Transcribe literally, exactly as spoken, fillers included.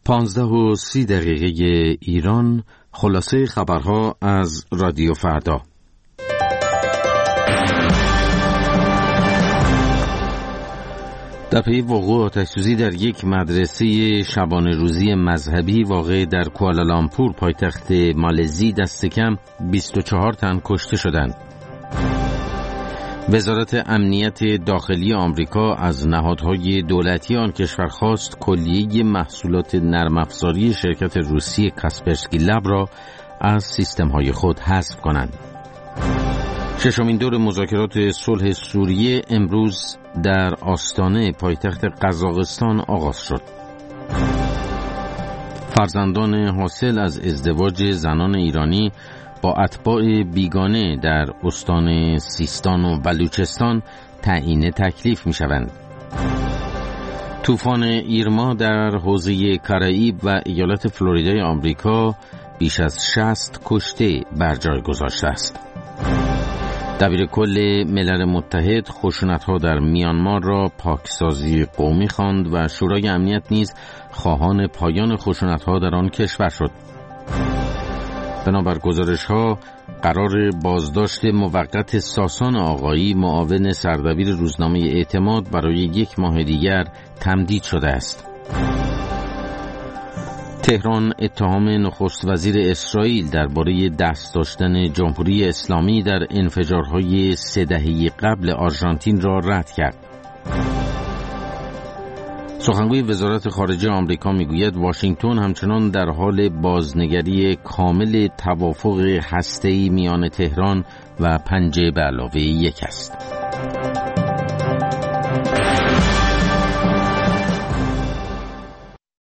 پانزده و سی دقیقه ایران، خلاصه خبرها از رادیو فردا. در پی وقوع آتش‌سوزی در یک مدرسه شبانه روزی مذهبی واقع در کوالالامپور پایتخت مالزی دست کم بیست و چهار تن کشته شدند. وزارت امنیت داخلی آمریکا از نهادهای دولتی آن کشور خواست کلیه محصولات نرم افزاری شرکت روسی کاسپرسکی لب را از سیستم‌های خود حذف کنند. ششمین دور مذاکرات صلح سوریه امروز در آستانه پایتخت قزاقستان آغاز شد. فرزندان حاصل از ازدواج زنان ایرانی با اتباع بیگانه در استان سیستان و بلوچستان تعیین تکلیف می شوند. طوفان ایرما در حوزه کارائیب و ایالت فلوریدای آمریکا بیش از شصت کشته بر جای گذاشته است. دبیر کل ملل متحد خشونت‌ها در میانمار را پاکسازی قومی خواند و شورای امنیت نیز خواهان پایان خشونت‌ها در آن کشور شد. بنابر گزارش‌ها قرار بازداشت موقت ساسان آقایی معاون سردبیر روزنامه اعتماد برای یک ماه دیگر تمدید شده است. تهران اتهام نخست وزیر اسرائیل درباره دست داشتن جمهوری اسلامی در انفجارهای سه دهه قبل آرژانتین را رد کرد. سخنگوی وزارت خارجه آمریکا میگوید واشنگتن همچنان در حال بازنگری کامل توافق هسته‌ای میان تهران و پنجه به علاوه یک است.